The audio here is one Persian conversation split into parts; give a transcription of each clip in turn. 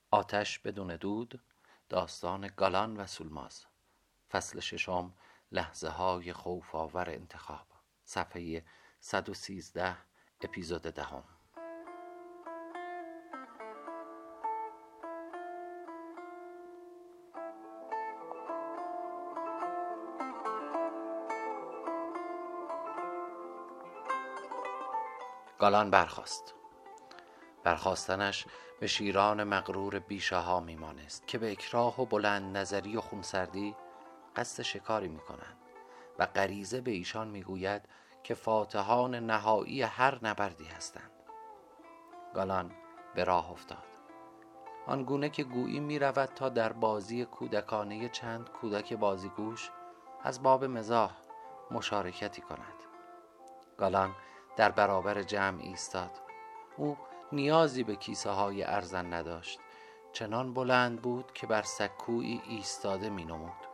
آتش بدون دود، داستان گالان و سولماز، فصل 6، لحظه های خوف آور انتخاب، صفحه 113، اپیزود 10. گالان برخاست. برخاستنش به شیران مغرور بیشه ها میمانست که به اکراه و بلند نظری و خونسردی قصد شکاری میکنند و غریزه به ایشان میگوید که فاتحان نهایی هر نبردی هستند. گالان به راه افتاد، آنگونه که گویی میرود تا در بازی کودکانه چند کودک بازیگوش از باب مزاح مشارکتی کند. گالان در برابر جمع ایستاد. او نیازی به کیسه های ارزن نداشت، چنان بلند بود که بر سکویی ایستاده می نمود.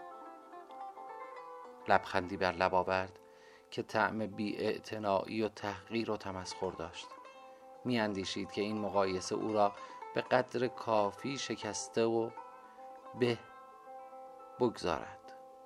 لبخندی بر لب آورد که طعم بی‌اعتنایی و تحقیر و تمسخر داشت. می اندیشید که این مقایسه او را به قدر کافی شکسته و به بگذارد.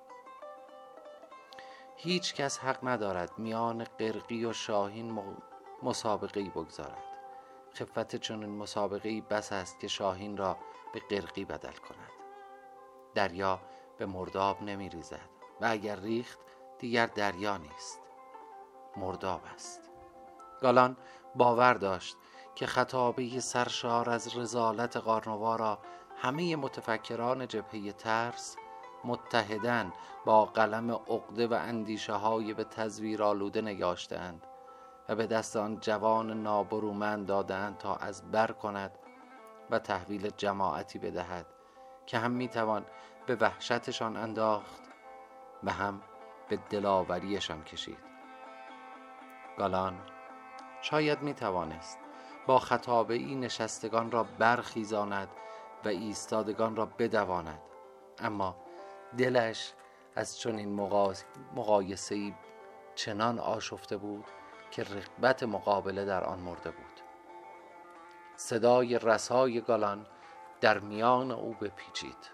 هیچ کس حق ندارد میان قرقی و شاهین مسابقه‌ای بگذارد. خفت چنین مسابقه‌ای بس است که شاهین را به قرقی بدل کند. دریا به مرداب نمی ریزد و اگر ریخت دیگر دریا نیست، مرداب است. گالان باور داشت که خطابه سرشار از رذالت قارنوا را همه متفکران جبهه ترس متحداً با قلم عقده و اندیشه های به تزویر آلوده نگاشتند و به دست آن جوان نابرومند دادند تا از بر کند و تحویل جماعتی بدهد که هم میتوان به وحشتشان انداخت و هم به دلاوریشان کشید. گالان شاید میتوانست با خطابه‌ای نشستگان را برخیزاند و ایستادگان را بدواند، اما دلش از چنین مقایسه‌ای چنان آشفته بود که رغبت مقابله در آن مرده بود. صدای رسای گالان در میان او بپیچید.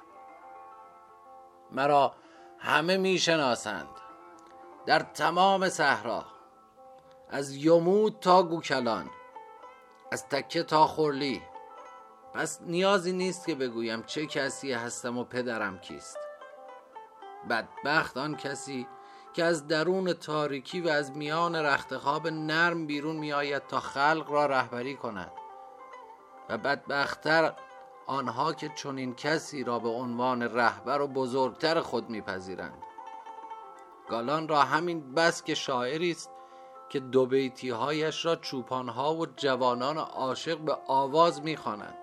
مرا همه میشناسند، در تمام صحرا، از یمود تا گوکلان، از تکه تا خرلی. پس نیازی نیست که بگویم چه کسی هستم و پدرم کیست. بدبخت آن کسی که از درون تاریکی و از میان رختخواب نرم بیرون می آید تا خلق را رهبری کند، و بدبخت‌تر آنها که چنین کسی را به عنوان رهبر و بزرگتر خود می پذیرند. گالان را همین بس که شاعری است که دو بیتی هایش را چوپانها و جوانان عاشق به آواز می خوانند.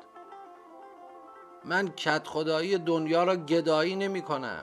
من کد خدایی دنیا را گدایی نمی کنم،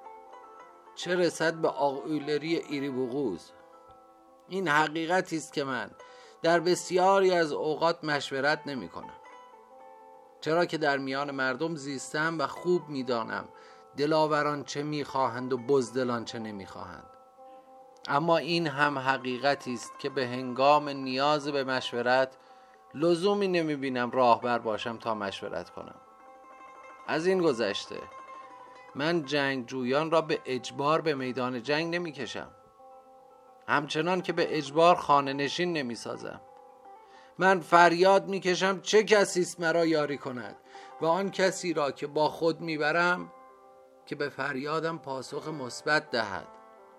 چه رسد به آقایلری ایری بغوز. این حقیقتی است که من در بسیاری از اوقات مشورت نمی کنم، چرا که در میان مردم زیستم و خوب می دانم دلاوران چه می خواهند و بزدلان چه نمی خواهند. اما این هم حقیقتی است که به هنگام نیاز به مشورت لزومی نمی بینم راهبر باشم تا مشورت کنم. از این گذشته من جنگجویان را به اجبار به میدان جنگ نمی کشم، همچنان که به اجبار خانه نشین نمی سازم. من فریاد می کشم چه کسی است مرا یاری کند، و آن کسی را که با خود می برم که به فریادم پاسخ مثبت دهد.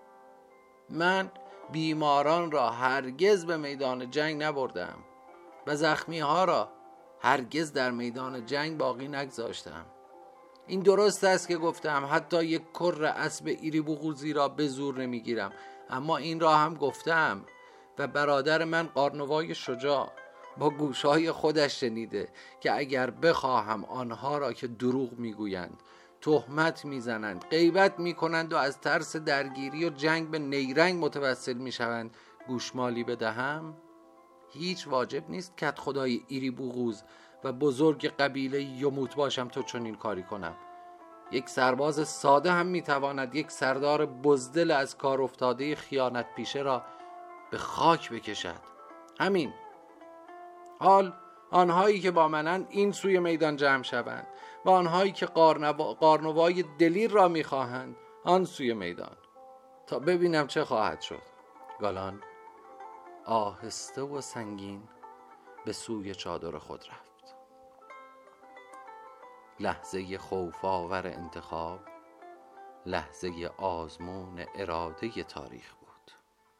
من بیماران را هرگز به میدان جنگ نبردم و زخمی ها را هرگز در میدان جنگ باقی نگذاشتم. این درست است که گفتم حتی یک کر اسب ایری بغوزی را به زور نمیگیرم، اما این را هم گفتم و برادر من قارنوای شجاع با گوشهای خودش شنیده که اگر بخواهم آنها را که دروغ میگویند، تهمت میزنند، غیبت میکنند و از ترس درگیری و جنگ به نیرنگ متوسل میشوند گوشمالی بدهم، هیچ واجب نیست که خدای ایری بغوز و بزرگ قبیله یموت باشم تا چنین کاری کنم. یک سرباز ساده هم میتواند یک سردار بزدل از کار افتاده خیانت پیشه را به خاک بکشد. همین. حال آنهایی که با منند این سوی میدان جمع شوند و آنهایی که قارنوای دلیر را میخواهند آن سوی میدان، تا ببینم چه خواهد شد. گالان آهسته و سنگین به سوی چادر خود رفت. لحظه خوف آور انتخاب، لحظه آزمون اراده تاریخ بود.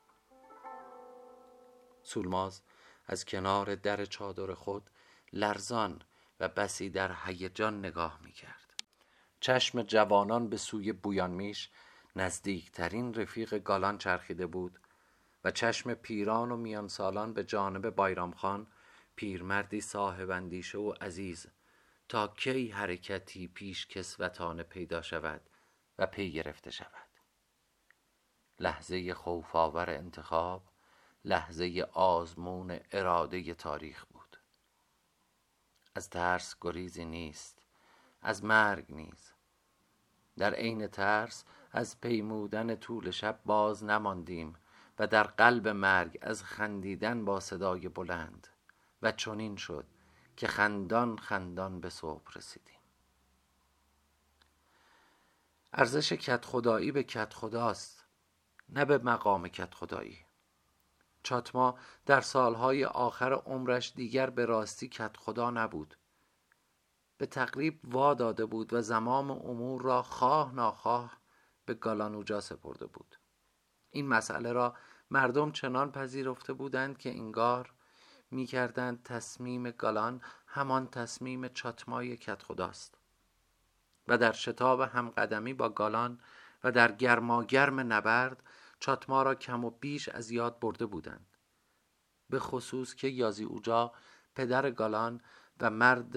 سولماز از کنار در چادر خود لرزان و بسی در هیجان نگاه می‌کرد. چشم جوانان به سوی بویانمیش، نزدیکترین رفیق گالان، چرخیده بود و چشم پیران و میان سالان به جانب بایرام خان، پیرمردی صاحب اندیشه و عزیز، تا کی حرکتی پیش کسوتانه پیدا شود و پی گرفته شود. لحظه خوف آور انتخاب، لحظه آزمون اراده تاریخ بود. از ترس گریزی نیست، از مرگ نیز. در عین ترس از پیمودن طول شب باز نماندیم و در قلب مرگ از خندیدن با صدای بلند، و چنین شد که خندان خندان به صبح رسیدیم. ارزش کدخدایی به کدخداست، نه به مقام کدخدایی. چاتما در سالهای آخر عمرش دیگر به راستی کدخدا نبود. به تقریب وا داده بود و زمام امور را خواه ناخواه به گالانوجا سپرده بود. این مسئله را مردم چنان پذیرفته بودند که انگار می‌کردند تصمیم گالان همان تصمیم چاتمای کدخداست و در شتاب همقدمی با گالان و در گرماگرم نبرد چاتما را کم و بیش از یاد برده بودند، به خصوص که یازی اوجا پدر گالان و مرد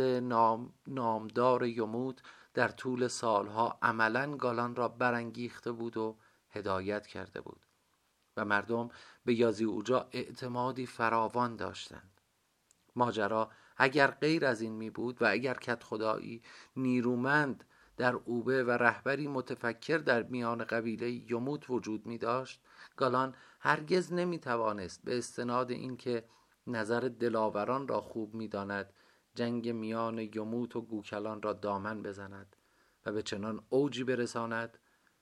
نامدار یموت در طول سالها عملاً گالان را برانگیخته بود و هدایت کرده بود و مردم به یازی اوجا اعتمادی فراوان داشتند. ماجرا اگر غیر از این می بود و اگر کدخدایی نیرومند در اوبه و رهبری متفکر در میان قبیله یموت وجود می داشت، گالان هرگز نمی توانست به استناد این که نظر دلاوران را خوب می داند جنگ میان یموت و گوکلان را دامن بزند و به چنان اوجی برساند.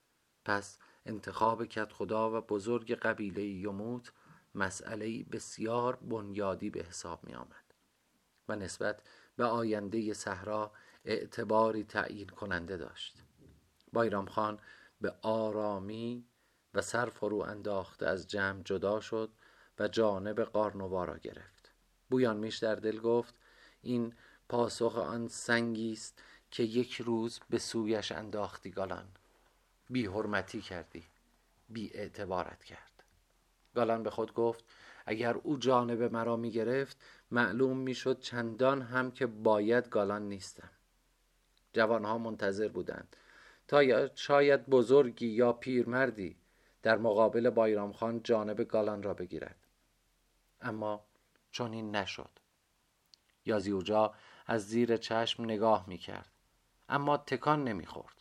پس انتخاب کدخدا و بزرگ قبیله یموت مسئله‌ای بسیار بنیادی به حساب می آمد و نسبت به آینده صحرا اعتباری تعیین کننده داشت. بایرام خان به آرامی و سر فرو انداخته از جمع جدا شد و جانب قارنوا را گرفت. بویانمیش در دل گفت: این پاسخ آن سنگی است که یک روز به سویش انداختی گالان. بی حرمتی کردی، بی اعتبارت کرد. گالان به خود گفت اگر او جانب مرا می گرفت معلوم می شد چندان هم که باید گالان نیستم. جوانها منتظر بودند تا شاید بزرگی یا پیرمردی در مقابل بایرام خان جانب گالان را بگیرد، اما چون این نشد. یازی اوجا از زیر چشم نگاه می کرد اما تکان نمی خورد.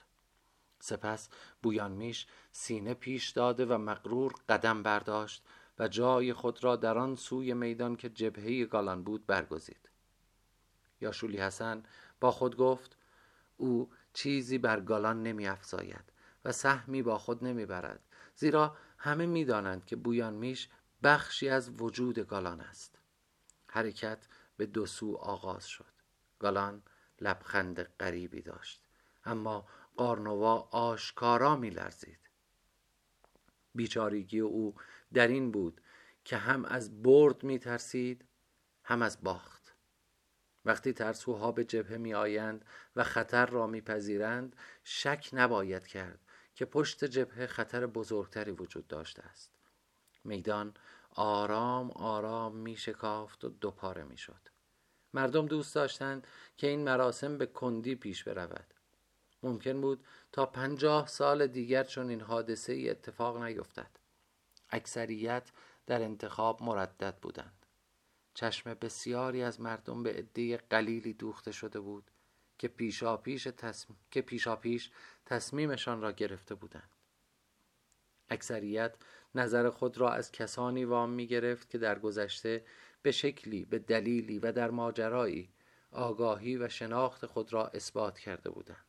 سپس بویانمیش سینه پیش داده و مغرور قدم برداشت و جای خود را در آن سوی میدان که جبهه گالان بود برگزید. یاشولی حسن با خود گفت او چیزی بر گالان نمی افزاید و سهمی با خود نمی برد، زیرا همه می دانند که بویانمیش بخشی از وجود گالان است. حرکت به دو سو آغاز شد. گالان لبخند غریبی داشت اما قارنوا آشکارا می لرزید. بیچارگی او در این بود که هم از برد می ترسید هم از باخت. وقتی ترسوها به جبهه می آیند و خطر را می پذیرند شک نباید کرد که پشت جبهه خطر بزرگتری وجود داشته است. میدان آرام آرام می شکافت و دوپاره می شد. مردم دوست داشتند که این مراسم به کندی پیش برود. ممکن بود تا 50 سال دیگر چون این حادثه ای اتفاق نیفتد. اکثریت در انتخاب مردد بودند. چشم بسیاری از مردم به عده قلیلی دوخته شده بود که پیشاپیش تصمیمشان را گرفته بودند. اکثریت نظر خود را از کسانی وام می گرفت که در گذشته به شکلی، به دلیلی و در ماجرایی آگاهی و شناخت خود را اثبات کرده بودند.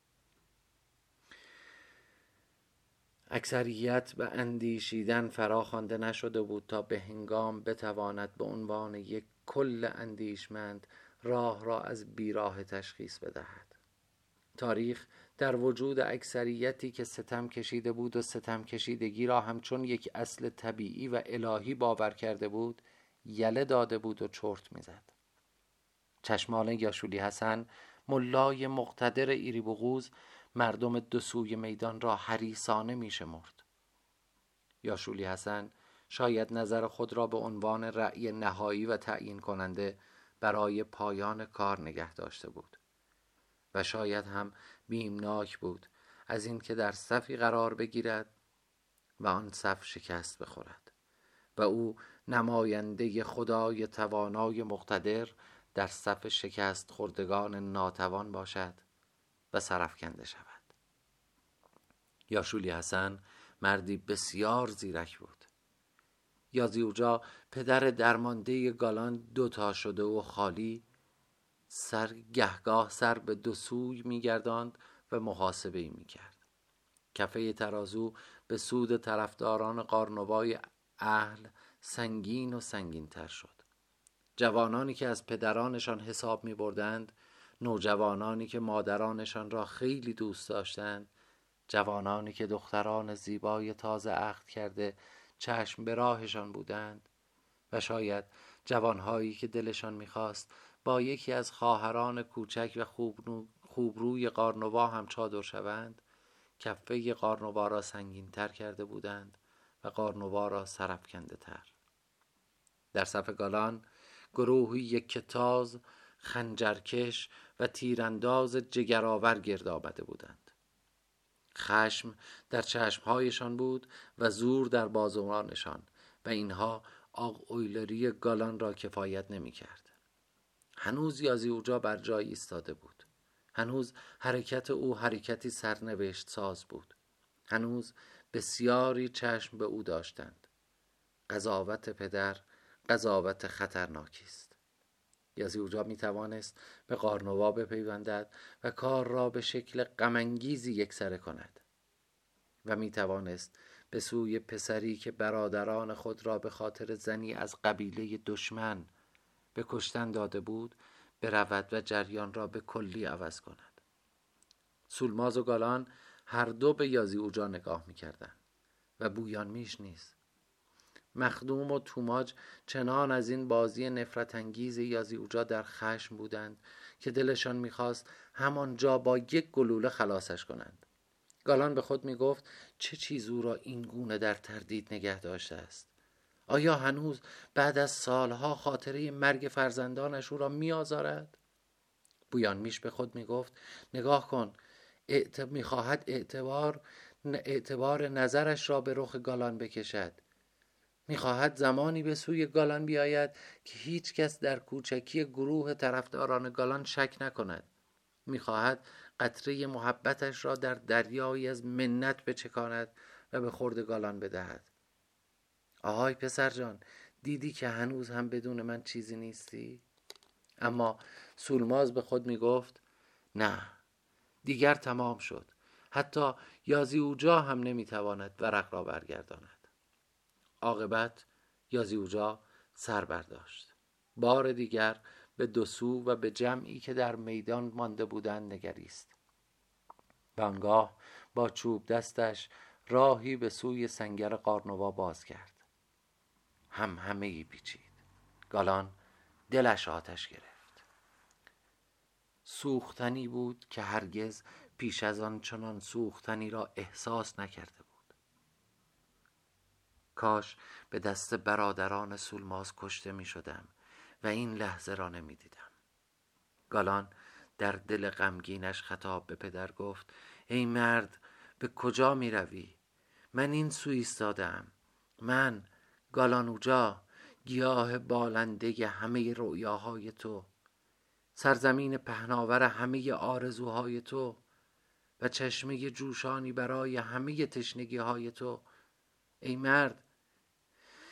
اکثریت به اندیشیدن فراخوانده نشده بود تا به هنگام بتواند به عنوان یک کل اندیشمند راه را از بیراه تشخیص بدهد. تاریخ در وجود اکثریتی که ستم کشیده بود و ستم کشیدگی را همچون یک اصل طبیعی و الهی باور کرده بود یله داده بود و چرت میزد. چشمان یاشولی حسن، ملای مقتدر ایری بغوز، مردم دو سوی میدان را حریصانه می شمرد. یاشولی حسن شاید نظر خود را به عنوان رأی نهایی و تعیین کننده برای پایان کار نگه داشته بود و شاید هم بیمناک بود از این که در صفی قرار بگیرد و آن صف شکست بخورد و او نماینده خدای توانای مقتدر در صف شکست خوردگان ناتوان باشد و سرافکنده شود. یاشولی حسن مردی بسیار زیرک بود. یازیوجا پدر درمانده گالان دوتا شده و خالی گهگاه سر به دو سوی می‌گرداند و محاسبه‌ای می‌کرد. کفه ترازو به سود طرفداران قارنوای اهل سنگین و سنگین تر شد. جوانانی که از پدرانشان حساب می بردند، نوجوانانی که مادرانشان را خیلی دوست داشتند، جوانانی که دختران زیبای تازه عقد کرده چشم به راهشان بودند و شاید جوانهایی که دلشان می‌خواست با یکی از خواهران کوچک و خوبروی قارنوا هم چادر شوند، کفه قارنوا را سنگین تر کرده بودند و قارنوا را سرافکنده تر. در صف گالان گروهی یکتاز، خنجرکش و تیرانداز جگرآور گرد آمده بودند. خشم در چشمهایشان بود و زور در بازوانشان و اینها آق اویلری گالان را کفایت نمی کرد. هنوز یازیوجا بر جای ایستاده بود. هنوز حرکت او حرکتی سرنوشت ساز بود. هنوز بسیاری چشم به او داشتند. قضاوت پدر قضاوت خطرناکی است. یازیوجا می توانست به قارنوا بپیوندد و کار را به شکل غم‌انگیزی یکسره کند و می توانست به سوی پسری که برادران خود را به خاطر زنی از قبیله دشمن به کشتن داده بود برود و جریان را به کلی عوض کند. سولماز و گالان هر دو به یازیوجا نگاه می کردند و بویان میش نیز. مخدوم و توماج چنان از این بازی نفرت انگیز یازیوجا در خشم بودند که دلشان میخواست همانجا با یک گلوله خلاصش کنند. گالان به خود میگفت چه چیز او را این گونه در تردید نگه داشته است؟ آیا هنوز بعد از سالها خاطره مرگ فرزندانش او را میآزارد؟ بویان میش به خود میگفت نگاه کن، میخواهد اعتبار نظرش را به رخ گالان بکشد. میخواهد زمانی به سوی گالان بیاید که هیچ کس در کوچکی گروه طرفداران گالان شک نکند. میخواهد قطره محبتش را در دریایی از منت بچکاند و به خورد گالان بدهد. آهای پسر جان، دیدی که هنوز هم بدون من چیزی نیستی؟ اما سولماز به خود میگفت نه، دیگر تمام شد. حتی یازیوجا هم نمیتواند ورق را برگرداند. عاقبت یازیوجا سر برداشت. بار دیگر به دو سو و به جمعی که در میدان مانده بودند نگریست و آنگاه با چوب دستش راهی به سوی سنگر قارنوا باز کرد. همهمه‌ای پیچید. گالان دلش آتش گرفت. سوختنی بود که هرگز پیش از آن چنان سوختنی را احساس نکرده بود. کاش به دست برادران سولماز کشته می شدم و این لحظه را نمی دیدم. گالان در دل غمگینش خطاب به پدر گفت ای مرد، به کجا می روی؟ من این سو ایستادم. من گالانوجا، گیاه بالنده همه رؤیاهای تو، سرزمین پهناور همه آرزوهای تو و چشمه جوشانی برای همه تشنگیهای تو. ای مرد،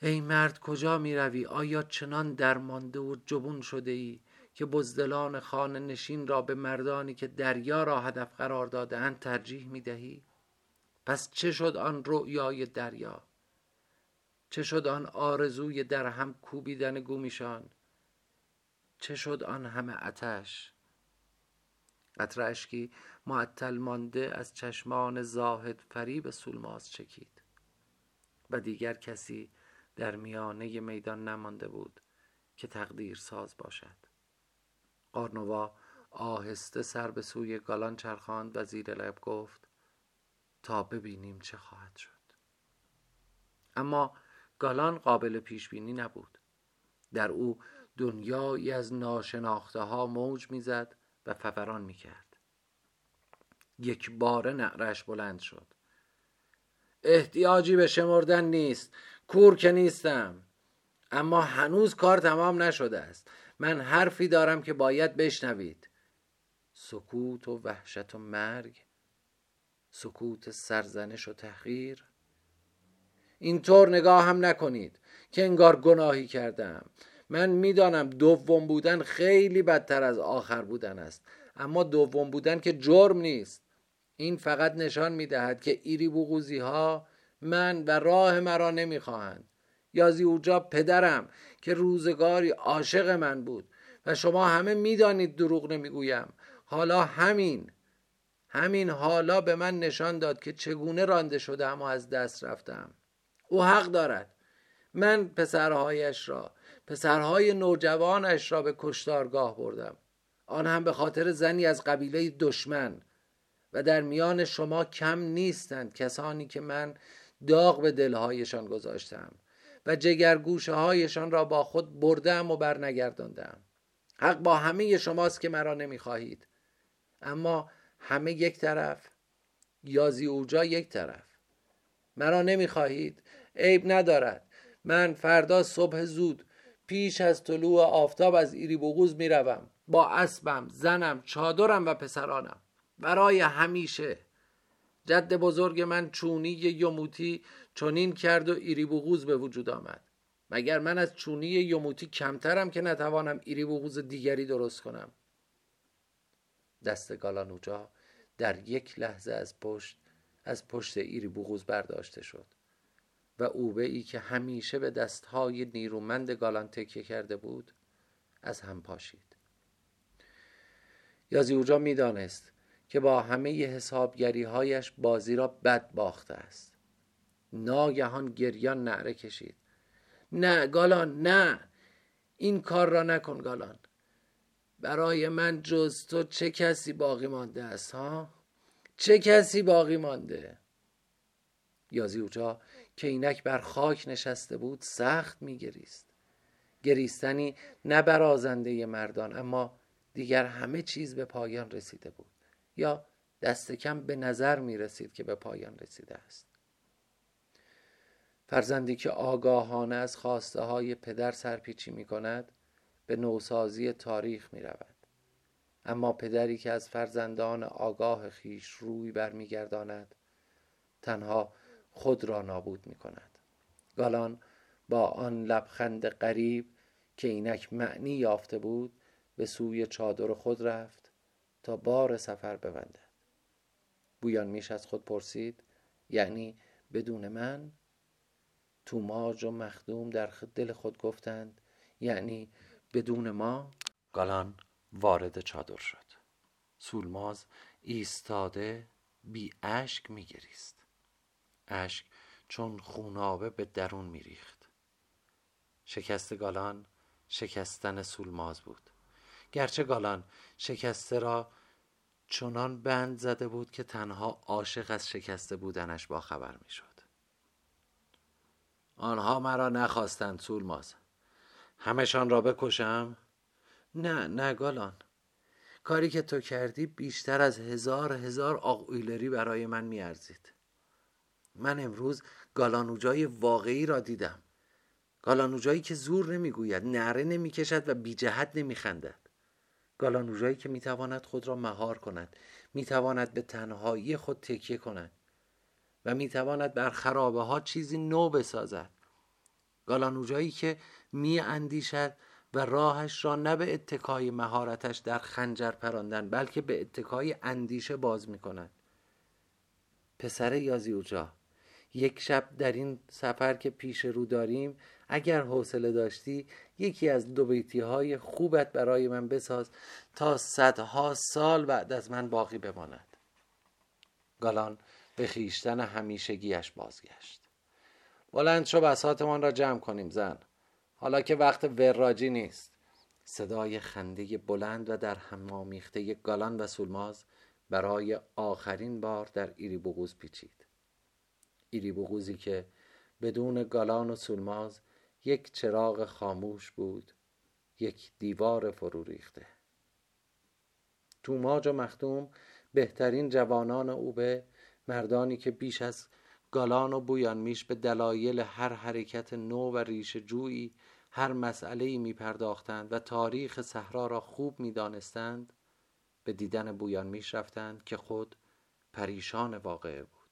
ای مرد کجا می روی؟ آیا چنان درمانده و جبون شده ای که بزدلان خانه نشین را به مردانی که دریا را هدف قرار داده‌اند ترجیح می دهی؟ پس چه شد آن رؤیای دریا؟ چه شد آن آرزوی در هم کوبیدن گومیشان؟ چه شد آن همه آتش؟ قطره اشکی معطل مانده از چشمان زاهد فریب سولماز چکید و دیگر کسی در میانه میدان نمانده بود که تقدیر ساز باشد. قارنوا آهسته سر به سوی گالان چرخاند و زیر لب گفت تا ببینیم چه خواهد شد. اما گالان قابل پیش بینی نبود. در او دنیایی از ناشناخته ها موج میزد و فوران میکرد. یک باره نعرش بلند شد. احتیاجی به شمردن نیست، کور که نیستم، اما هنوز کار تمام نشده است. من حرفی دارم که باید بشنوید. سکوت و وحشت و مرگ، سکوت سرزنش و تحقیر. اینطور نگاه هم نکنید که انگار گناهی کردم. من میدانم دوم بودن خیلی بدتر از آخر بودن است، اما دوم بودن که جرم نیست. این فقط نشان میدهد که ایری بوغوزی ها من و راه مرا نمیخواهند. یازی اوجا پدرم که روزگاری عاشق من بود و شما همه میدانید دروغ نمیگویم. حالا همین حالا به من نشان داد که چگونه رانده شدم و از دست رفتم. او حق دارد. من پسرهای نوجوانش را به کشتارگاه بردم، آن هم به خاطر زنی از قبیله دشمن، و در میان شما کم نیستند کسانی که من داغ به دلهایشان گذاشتم و جگرگوشه هایشان را با خود بردم و برنگرداندم. حق با همه شماست که مرا نمیخواهید، اما همه یک طرف، یازی اوجا یک طرف. مرا نمیخواهید؟ عیب ندارد. من فردا صبح زود پیش از طلوع آفتاب از ایری بوغوز میروم با اسبم، زنم، چادرم و پسرانم برای همیشه. جد بزرگ من چونی یموتی چنین کرد و ایری بوغوز به وجود آمد. مگر من از چونی یموتی کمترم که نتوانم ایری بوغوز دیگری درست کنم؟ دست گالانوجا در یک لحظه از پشت ایری بوغوز برداشته شد و اوبه ای که همیشه به دستهای نیرومند گالان تکیه کرده بود از هم پاشید. یازی اوجا می دانست که با همه حسابگری هایش بازی را بد باخته است. ناگهان گریان نعره کشید. نه گالان، نه، این کار را نکن گالان. برای من جز تو چه کسی باقی مانده است ها؟ چه کسی باقی مانده؟ یازی اوجا که اینک بر خاک نشسته بود سخت می گریست. گریستنی نه برازنده مردان، اما دیگر همه چیز به پایان رسیده بود، یا دست کم به نظر می رسید که به پایان رسیده است. فرزندی که آگاهانه از خواسته های پدر سرپیچی می کند به نوسازی تاریخ می رود، اما پدری که از فرزندان آگاه خیش روی برمی گرداند تنها خود را نابود می کند. گالان با آن لبخند غریب که اینک معنی یافته بود به سوی چادر خود رفت تا بار سفر ببندد. بویان میش از خود پرسید یعنی بدون من؟ توماج و مخدوم در دل خود گفتند یعنی بدون ما؟ گالان وارد چادر شد. سولماز ایستاده بی اشک میگریست. اشک چون خونابه به درون میریخت. شکست گالان شکستن سولماز بود، گرچه گالان شکسته را چنان بند زده بود که تنها عاشق از شکسته بودنش با خبر میشد. آنها مرا نخواستند سولماز. همشان را بکشم؟ نه گالان، کاری که تو کردی بیشتر از هزار آقویلری برای من میارزید. من امروز گالانوجای واقعی را دیدم. گالانوجایی که زور نمیگوید، نعره نمیکشد و بی جهت نمیخندد. گالانوجایی که میتواند خود را مهار کند، میتواند به تنهایی خود تکیه کند و میتواند بر خرابه ها چیزی نو بسازد. گالانوجایی که می اندیشد و راهش را نه به اتکای مهارتش در خنجر پراندن بلکه به اتکای اندیشه باز می کند. پسر یازیوجا، یک شب در این سفر که پیش رو داریم اگر حوصله داشتی یکی از دو بیتی های خوبت برای من بساز تا صدها سال بعد از من باقی بماند. گالان به خویشتن همیشگیش بازگشت. بلند شو بساطمان را جمع کنیم زن، حالا که وقت وراجی نیست. صدای خنده بلند و در هم آمیخته گالان و سولماز برای آخرین بار در ایریبوغوز پیچید. ایریبوغوزی که بدون گالان و سولماز یک چراغ خاموش بود، یک دیوار فرو ریخته. توماج و مختوم بهترین جوانان اوبه، مردانی که بیش از گالان و بویانمیش به دلایل هر حرکت نو و ریشه جویی هر مسئله‌ای می پرداختند و تاریخ صحرا را خوب می دانستند، به دیدن بویانمیش رفتند که خود پریشان واقعه بود.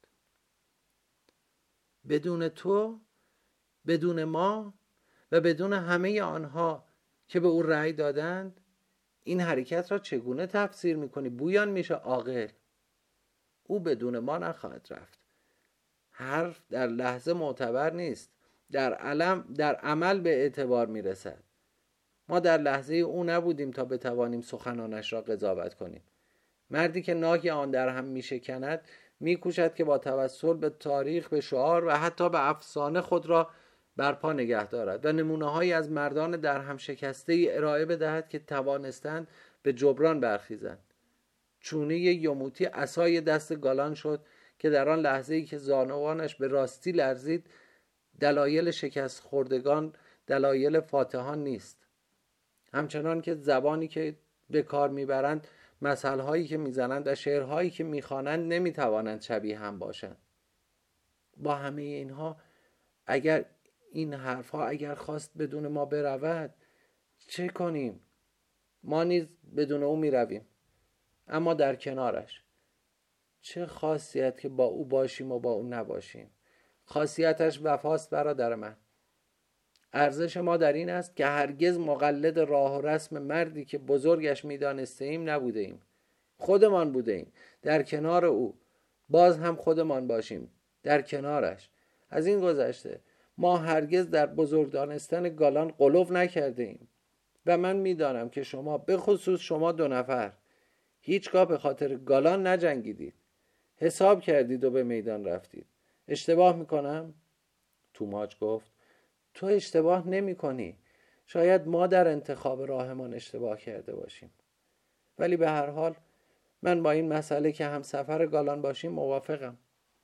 بدون تو، بدون ما و بدون همه آنها که به او رأی دادند این حرکت را چگونه تفسیر میکنی بویانمیش عاقل؟ او بدون ما نخواهد رفت. حرف در لحظه معتبر نیست، در عمل به اعتبار میرسد. ما در لحظه او نبودیم تا بتوانیم سخنانش را قضاوت کنیم. مردی که ناگه آن در هم میشکند میکوشد که با توسل به تاریخ، به شعار و حتی به افسانه خود را برپا نگه دارد و نمونه‌هایی از مردان در هم شکسته ارائه بدهد که توانستند به جبران برخیزند. چونه یوموتی عصای دست گالان شد که در آن لحظه‌ای که زانوانش به راستی لرزید دلایل شکست خوردگان دلایل فاتحان نیست. همچنان که زبانی که به کار میبرند، مثل‌هایی که میزنند و شعرهایی که میخوانند نمیتوانند شبیه هم باشند. با همه اینها اگر این حرفها اگر خواست بدون ما برود چه کنیم؟ ما نیز بدون او میرویم، اما در کنارش. چه خاصیت که با او باشیم و با او نباشیم؟ خاصیتش وفاست برادر من. ارزش ما در این است که هرگز مقلد راه و رسم مردی که بزرگش میدانستیم نبوده ایم. خودمان بوده ایم در کنار او، باز هم خودمان باشیم در کنارش. از این گذشته ما هرگز در بزرگ دانستن گالان غلو نکرده ایم و من میدانم که شما، به خصوص شما دو نفر، هیچگاه به خاطر گالان نجنگیدید. حساب کردید و به میدان رفتید. اشتباه میکنم؟ توماج گفت تو اشتباه نمی کنی. شاید ما در انتخاب راهمان اشتباه کرده باشیم، ولی به هر حال من با این مسئله که هم سفر گالان باشیم موافقم.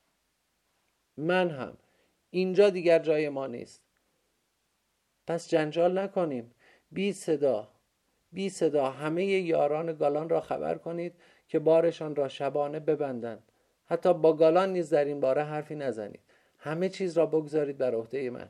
من هم. اینجا دیگر جای ما نیست. پس جنجال نکنیم. بی صدا همه یاران گالان را خبر کنید که بارشان را شبانه ببندند. حتی با گالان نیز در این باره حرفی نزنید. همه چیز را بگذارید بر عهده من.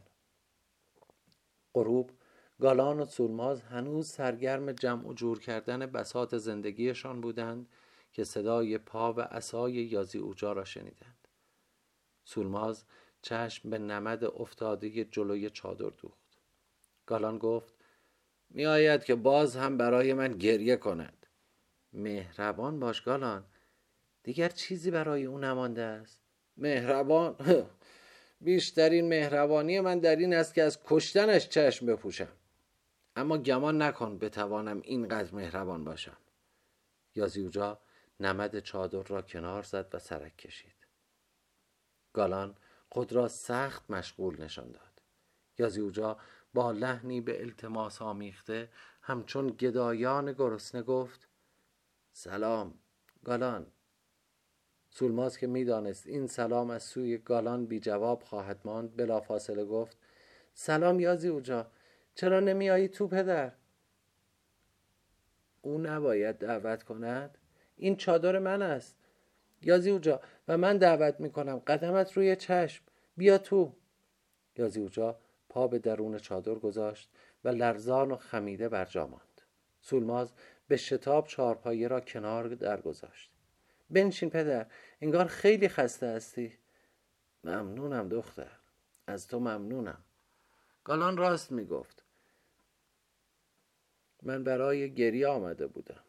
غروب گالان و سولماز هنوز سرگرم جمع و جور کردن بساط زندگیشان بودند که صدای پا و عصای یازیعوجا را شنیدند. سولماز چشم به نمد افتاده جلوی چادر دوخت. گالان گفت می آید که باز هم برای من گریه کند. مهربان باش گالان، دیگر چیزی برای او نمانده است. مهربان؟ بیشترین مهربانی من در این است که از کشتنش چشم بپوشم. اما گمان نکن بتوانم اینقدر مهربان باشم. یازیوجا نمد چادر را کنار زد و سرک کشید. گالان خود را سخت مشغول نشان داد. یازیوجا با لحنی به التماس آمیخته همچون گدایان گرسنه گفت سلام گالان. سولماز که میدانست این سلام از سوی گالان بی جواب خواهد ماند بلافاصله گفت سلام یازیوجا، چرا نمی آیی تو پدر؟ او نباید دعوت کند؟ این چادر من است یازیوجا و من دعوت می کنم. قدمت روی چشم، بیا تو. یازیوجا پا به درون چادر گذاشت و لرزان و خمیده بر جا ماند. سولماز به شتاب چارپایه را کنار درگذاشت. بنشین پدر، انگار خیلی خسته هستی. ممنونم دختر، از تو ممنونم. گالان راست میگفت. من برای گریه آمده بودم.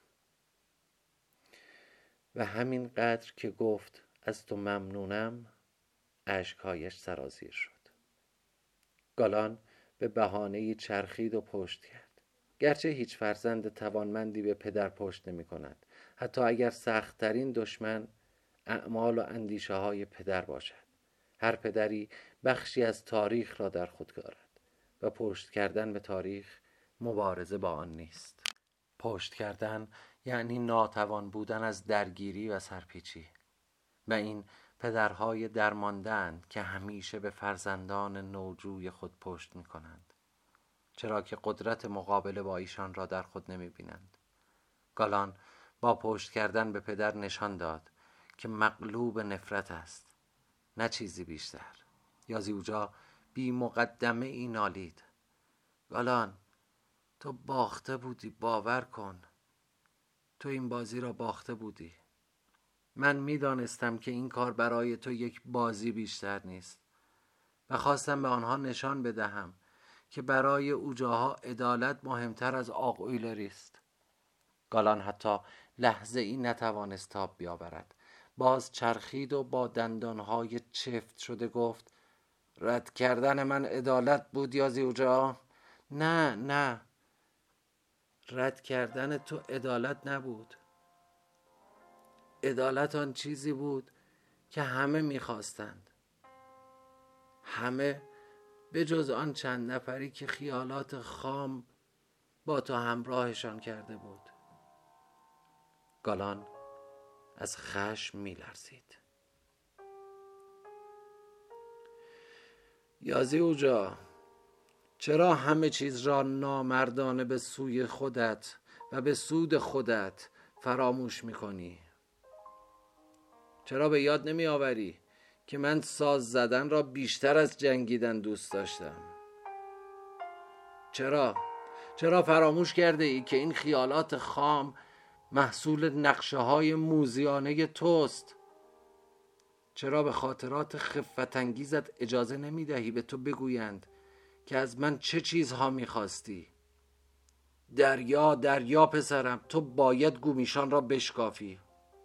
و همین قدر که گفت از تو ممنونم، اشکهایش سرازیر شد. گالان به بهانه‌ای چرخید و پشت کرد. گرچه هیچ فرزند توانمندی به پدر پشت نمی کند، حتی اگر سخت‌ترین دشمن اعمال و اندیشه های پدر باشد. هر پدری بخشی از تاریخ را در خود دارد و پشت کردن به تاریخ مبارزه با آن نیست. پشت کردن یعنی ناتوان بودن از درگیری و سرپیچی. و این پدرهای درمانده‌اند که همیشه به فرزندان نوجوی خود پشت می کنند، چرا که قدرت مقابله با ایشان را در خود نمی بینند. گالان با پشت کردن به پدر نشان داد که مغلوب نفرت است، نه چیزی بیشتر. یازیوجا بی مقدمه ای نالید: گالان، تو باخته بودی، باور کن. تو این بازی را باخته بودی. من میدانستم که این کار برای تو یک بازی بیشتر نیست و خواستم به آنها نشان بدهم که برای اوجاها عدالت مهمتر از آق اویلری است. گالان حتی لحظه ای نتوانست تاب بیاورد. باز چرخید و با دندانهای چفت شده گفت: رد کردن من عدالت بود یازیوجا؟ نه، رد کردن تو عدالت نبود. عدالت آن چیزی بود که همه میخواستند، همه به جز آن چند نفری که خیالات خام با تو همراهشان کرده بود. گالان از خشم میلرزید. یازیوجا، چرا همه چیز را نامردانه به سوی خودت و به سود خودت فراموش میکنی؟ چرا به یاد نمی آوری که من ساز زدن را بیشتر از جنگیدن دوست داشتم؟ چرا فراموش کرده ای که این خیالات خام محصول نقشه های موذیانه توست؟ چرا به خاطرات خفت انگیزت اجازه نمی دهی به تو بگویند که از من چه چیزها می خواستی؟ دریا پسرم، تو باید گومیشان را بشکافی.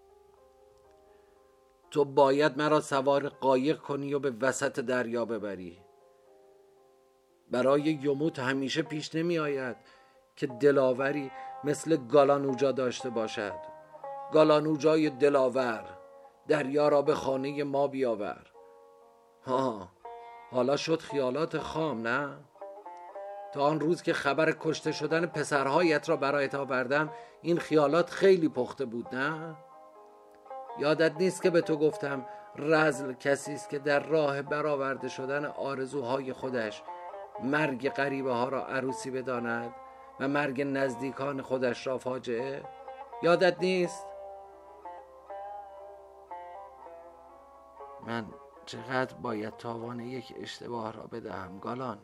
تو باید مرا سوار قایق کنی و به وسط دریا ببری. برای یوموت همیشه پیش نمی آید که دلاوری مثل گالانوجا داشته باشد. گالانوجای دلاور، دریا را به خانه ما بیاور. حالا شد خیالات خام، نه؟ تا آن روز که خبر کشته شدن پسرهایت را برایت آوردم این خیالات خیلی پخته بود، نه؟ یادت نیست که به تو گفتم رذل کسی است که در راه برآورده شدن آرزوهای خودش مرگ غریبه ها را عروسی بداند و مرگ نزدیکان خودش را فاجعه؟ یادت نیست؟ من چقدر باید تاوان یک اشتباه را بدهم گالان؟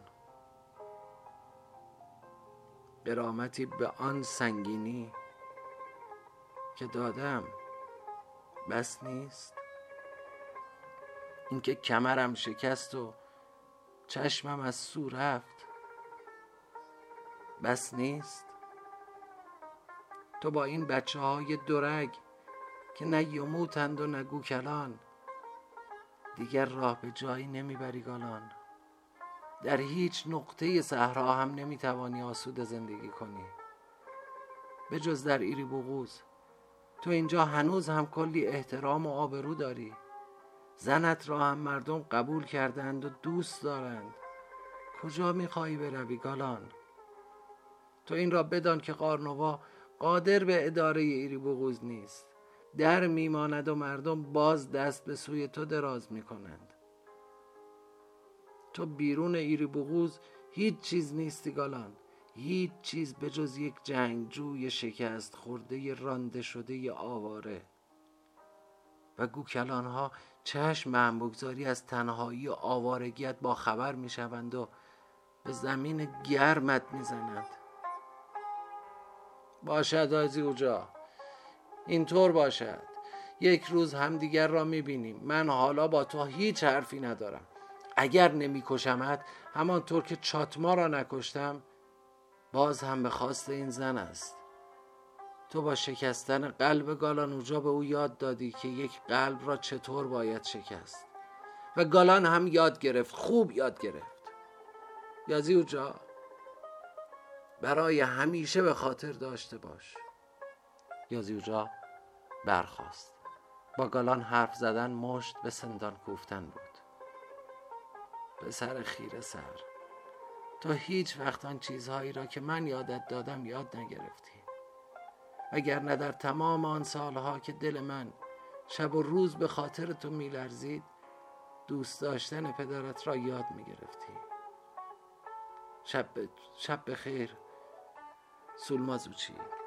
غرامتی به آن سنگینی که دادم بس نیست؟ اینکه کمرم شکست و چشمم از سو رفت بس نیست؟ تو با این بچه های دورگ که نه یموتند و نه گوکلان دیگر راه به جایی نمیبری گالان. در هیچ نقطه صحرا هم نمیتوانی آسوده زندگی کنی به جز در ایری بوغوز. تو اینجا هنوز هم کلی احترام و آبرو داری. زنت را هم مردم قبول کردند و دوست دارند. کجا میخوایی بروی گالان؟ تو این را بدان که قارنوا قادر به اداره ایری بوغوز نیست. در میماند و مردم باز دست به سوی تو دراز میکنند. تو بیرون ایری بوغوز هیچ چیز نیستی گالان. هیچ چیز به جز یک جنگجوی شکست خورده رانده شده آواره. و گوکلان ها چشم به هم بگذاری از تنهایی و آوارگیت با خبر می شوند و به زمین گرمت می زنند. باشد یازیوجا، اینطور باشد. یک روز همدیگر را می بینیم. من حالا با تو هیچ حرفی ندارم. اگر نمی کشمت همانطور که چاتما را نکشتم، باز هم به خواست این زن است. تو با شکستن قلب گالانوجا به او یاد دادی که یک قلب را چطور باید شکست و گالان هم یاد گرفت، خوب یاد گرفت. یازیوجا، برای همیشه به خاطر داشته باش. یازیوجا برخاست. با گالان حرف زدن مشت به سندان کوفتن بود. پسر خیره سر، تو هیچ وقت آن چیزهایی را که من یادت دادم یاد نگرفتی. وگرنه در تمام آن سالها که دل من شب و روز به خاطر تو میلرزید، دوست داشتن پدرت را یاد میگرفتی. شب بخیر سولمازوچی.